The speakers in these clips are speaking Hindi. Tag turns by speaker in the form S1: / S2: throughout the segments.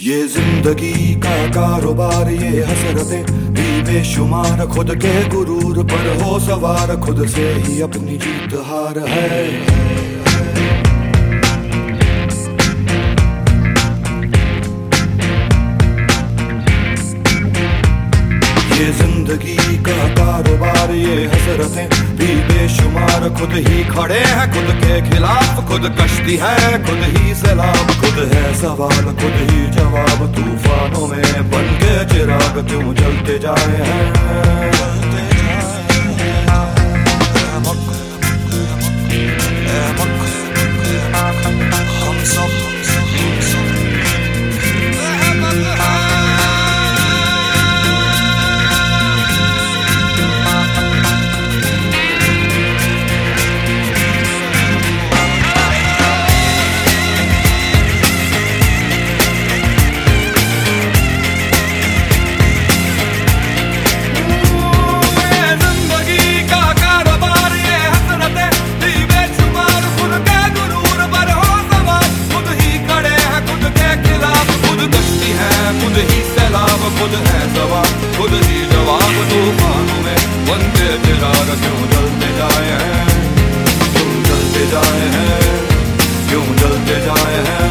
S1: ये जिंदगी का कारोबार, ये हसरतें भी बेशुमार, खुद के गुरूर पर हो सवार, खुद से ही अपनी जीत हार है। ये जिंदगी का कारोबार, ये हसरतें भी बेशुमार, खुद ही खड़े हैं खुद के खिलाफ, खुद कश्ती है खुद ही सैलाब, खुद है सवाल खुद ही जवाब, तूफानों में बन के चिराग क्यों जलते जाए हैं। खुद है सवाल खुद ही जवाब, तूफानों में बन के चिराग क्यों जलते जाए हैं, क्यों जलते जाए हैं, क्यों जलते जाए हैं।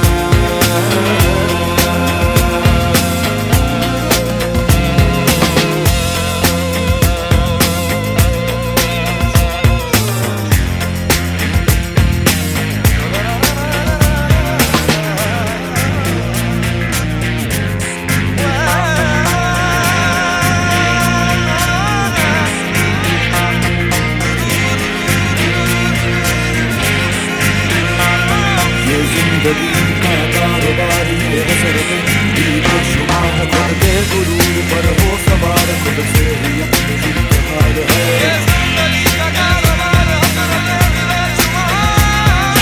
S1: जिंदगी का कारोबार, ये हसरतें भी बेशुमार, खुद के गुरूर पर हो सवार, खुद से ही अपनी जीत हार है। ये जिंदगी का कारोबार, हसरतें भी बेशुमार,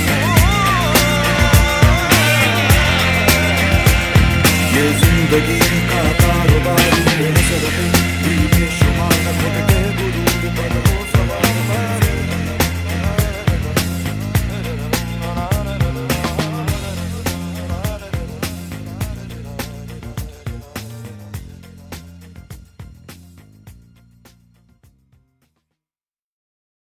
S1: ये जिंदगी